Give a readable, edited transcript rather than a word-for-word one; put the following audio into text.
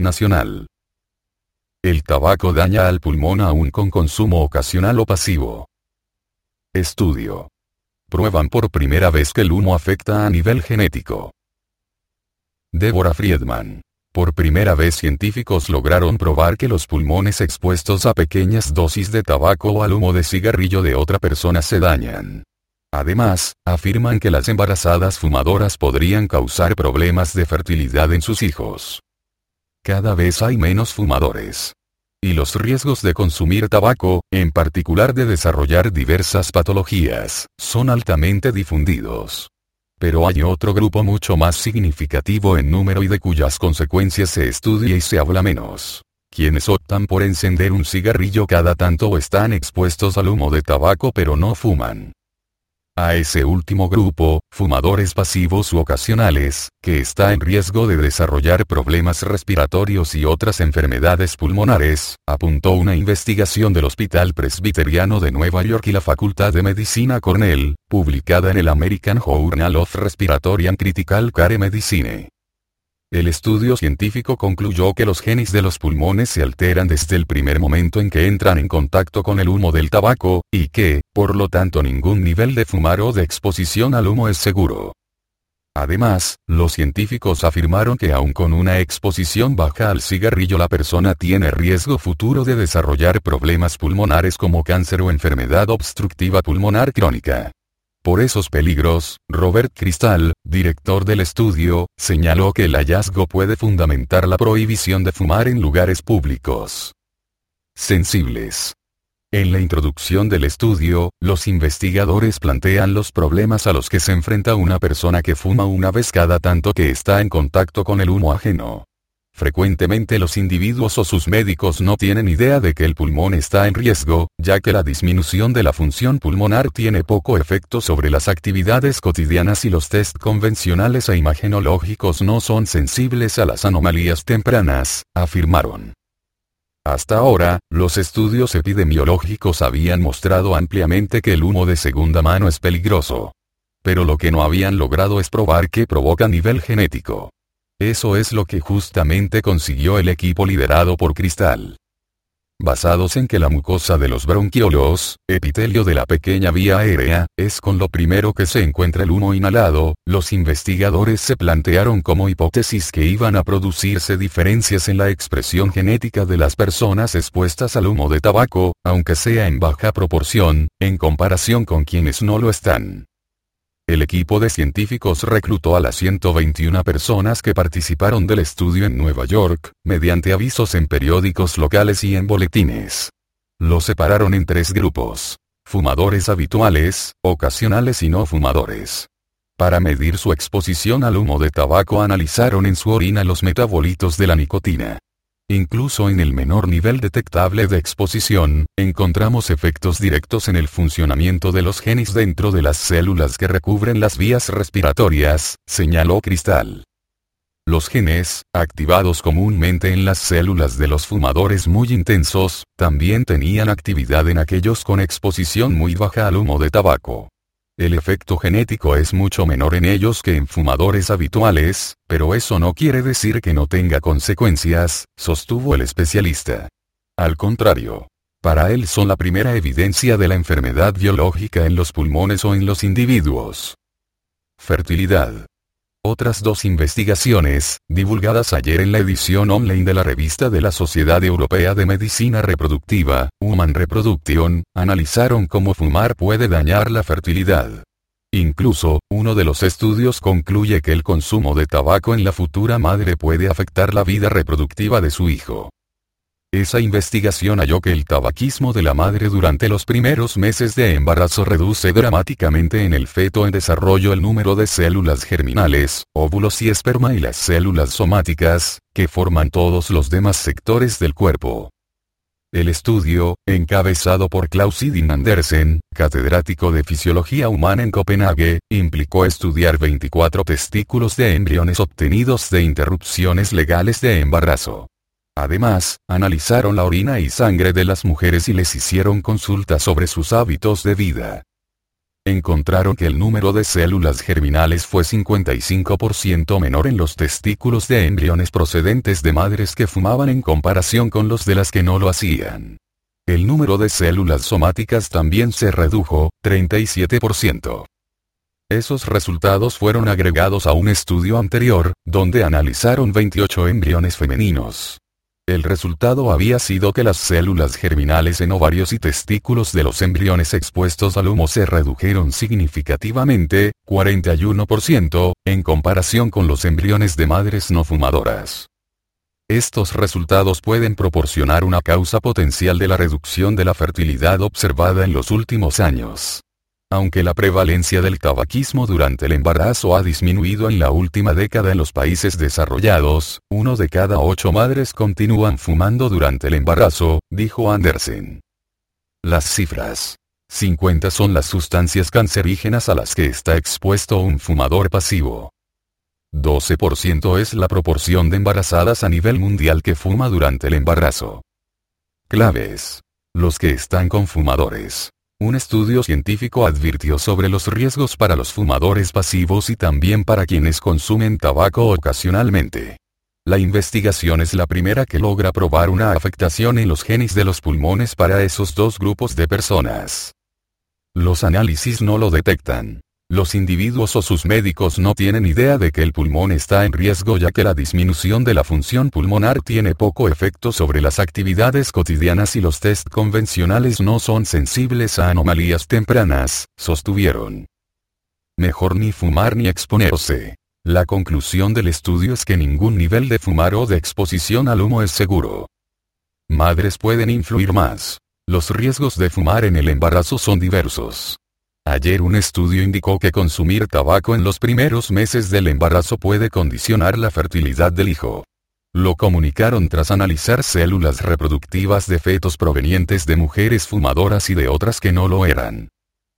Nacional. El tabaco daña al pulmón aún con consumo ocasional o pasivo. Estudio. Prueban por primera vez que el humo afecta a nivel genético. Deborah Friedman. Por primera vez científicos lograron probar que los pulmones expuestos a pequeñas dosis de tabaco o al humo de cigarrillo de otra persona se dañan. Además, afirman que las embarazadas fumadoras podrían causar problemas de fertilidad en sus hijos. Cada vez hay menos fumadores. Y los riesgos de consumir tabaco, en particular de desarrollar diversas patologías, son altamente difundidos. Pero hay otro grupo mucho más significativo en número y de cuyas consecuencias se estudia y se habla menos. Quienes optan por encender un cigarrillo cada tanto o están expuestos al humo de tabaco pero no fuman. A ese último grupo, fumadores pasivos u ocasionales, que está en riesgo de desarrollar problemas respiratorios y otras enfermedades pulmonares, apuntó una investigación del Hospital Presbiteriano de Nueva York y la Facultad de Medicina Cornell, publicada en el American Journal of Respiratory and Critical Care Medicine. El estudio científico concluyó que los genes de los pulmones se alteran desde el primer momento en que entran en contacto con el humo del tabaco, y que, por lo tanto, ningún nivel de fumar o de exposición al humo es seguro. Además, los científicos afirmaron que aun con una exposición baja al cigarrillo la persona tiene riesgo futuro de desarrollar problemas pulmonares como cáncer o enfermedad obstructiva pulmonar crónica. Por esos peligros, Robert Crystal, director del estudio, señaló que el hallazgo puede fundamentar la prohibición de fumar en lugares públicos. Sensibles. En la introducción del estudio, los investigadores plantean los problemas a los que se enfrenta una persona que fuma una vez cada tanto que está en contacto con el humo ajeno. Frecuentemente los individuos o sus médicos no tienen idea de que el pulmón está en riesgo, ya que la disminución de la función pulmonar tiene poco efecto sobre las actividades cotidianas y los test convencionales e imagenológicos no son sensibles a las anomalías tempranas, afirmaron. Hasta ahora, los estudios epidemiológicos habían mostrado ampliamente que el humo de segunda mano es peligroso. Pero lo que no habían logrado es probar qué provoca a nivel genético. Eso es lo que justamente consiguió el equipo liderado por Crystal. Basados en que la mucosa de los bronquiolos, epitelio de la pequeña vía aérea, es con lo primero que se encuentra el humo inhalado, los investigadores se plantearon como hipótesis que iban a producirse diferencias en la expresión genética de las personas expuestas al humo de tabaco, aunque sea en baja proporción, en comparación con quienes no lo están. El equipo de científicos reclutó a las 121 personas que participaron del estudio en Nueva York, mediante avisos en periódicos locales y en boletines. Los separaron en 3 grupos: fumadores habituales, ocasionales y no fumadores. Para medir su exposición al humo de tabaco analizaron en su orina los metabolitos de la nicotina. Incluso en el menor nivel detectable de exposición, encontramos efectos directos en el funcionamiento de los genes dentro de las células que recubren las vías respiratorias, señaló Crystal. Los genes, activados comúnmente en las células de los fumadores muy intensos, también tenían actividad en aquellos con exposición muy baja al humo de tabaco. El efecto genético es mucho menor en ellos que en fumadores habituales, pero eso no quiere decir que no tenga consecuencias, sostuvo el especialista. Al contrario. Para él son la primera evidencia de la enfermedad biológica en los pulmones o en los individuos. Fertilidad. Otras 2 investigaciones, divulgadas ayer en la edición online de la revista de la Sociedad Europea de Medicina Reproductiva, Human Reproduction, analizaron cómo fumar puede dañar la fertilidad. Incluso, uno de los estudios concluye que el consumo de tabaco en la futura madre puede afectar la vida reproductiva de su hijo. Esa investigación halló que el tabaquismo de la madre durante los primeros meses de embarazo reduce dramáticamente en el feto en desarrollo el número de células germinales, óvulos y esperma y las células somáticas, que forman todos los demás sectores del cuerpo. El estudio, encabezado por Claus Idin Andersen, catedrático de Fisiología Humana en Copenhague, implicó estudiar 24 testículos de embriones obtenidos de interrupciones legales de embarazo. Además, analizaron la orina y sangre de las mujeres y les hicieron consultas sobre sus hábitos de vida. Encontraron que el número de células germinales fue 55% menor en los testículos de embriones procedentes de madres que fumaban en comparación con los de las que no lo hacían. El número de células somáticas también se redujo, 37%. Esos resultados fueron agregados a un estudio anterior, donde analizaron 28 embriones femeninos. El resultado había sido que las células germinales en ovarios y testículos de los embriones expuestos al humo se redujeron significativamente, 41%, en comparación con los embriones de madres no fumadoras. Estos resultados pueden proporcionar una causa potencial de la reducción de la fertilidad observada en los últimos años. Aunque la prevalencia del tabaquismo durante el embarazo ha disminuido en la última década en los países desarrollados, 1 de cada 8 madres continúan fumando durante el embarazo, dijo Andersen. Las cifras. 50 son las sustancias cancerígenas a las que está expuesto un fumador pasivo. 12% es la proporción de embarazadas a nivel mundial que fuma durante el embarazo. Claves. Los que están con fumadores. Un estudio científico advirtió sobre los riesgos para los fumadores pasivos y también para quienes consumen tabaco ocasionalmente. La investigación es la primera que logra probar una afectación en los genes de los pulmones para esos dos grupos de personas. Los análisis no lo detectan. Los individuos o sus médicos no tienen idea de que el pulmón está en riesgo, ya que la disminución de la función pulmonar tiene poco efecto sobre las actividades cotidianas y los test convencionales no son sensibles a anomalías tempranas, sostuvieron. Mejor ni fumar ni exponerse. La conclusión del estudio es que ningún nivel de fumar o de exposición al humo es seguro. Madres pueden influir más. Los riesgos de fumar en el embarazo son diversos. Ayer un estudio indicó que consumir tabaco en los primeros meses del embarazo puede condicionar la fertilidad del hijo. Lo comunicaron tras analizar células reproductivas de fetos provenientes de mujeres fumadoras y de otras que no lo eran.